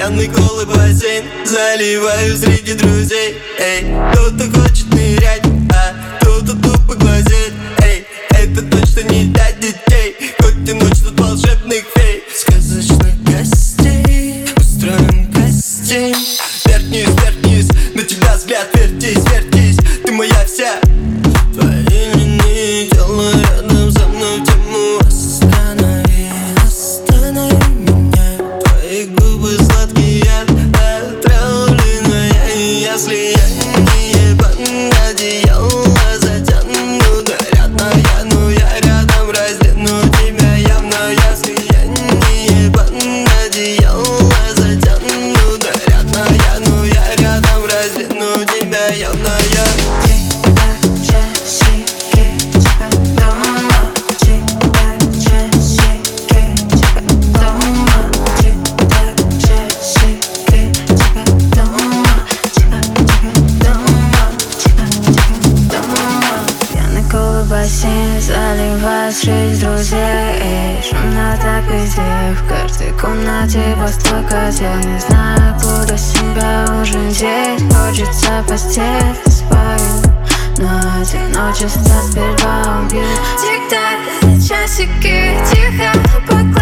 пьяный колы бассейн заливаю среди друзей. Эй, кто-то хочет нырять, а кто-то тупо глазеет. Эй, это точно не для детей, хоть и ночь тут волшебных фей. Сказочных гостей устроим гостей. Вверх-вниз, на тебя взгляд, вертись, вертись, ты моя вся. Твои линии тела рядом со мной в тему. Останови, останови меня. Твои губы сладкие, отравленная. И если я не ебан, одеяло затяну. Да рядная, но я рядом раздену тебя явно. Если я не ебан, одеяло затяну. Да рядная, но я рядом раздену тебя явно. Бассейн заливает среди друзей. Шумно так везде, в каждой комнате по сто котел. Не знаю, куда себя уже деть. Хочется постель, спаю, но одиночество сперва убьет. Тик-так, часики, тихо, пока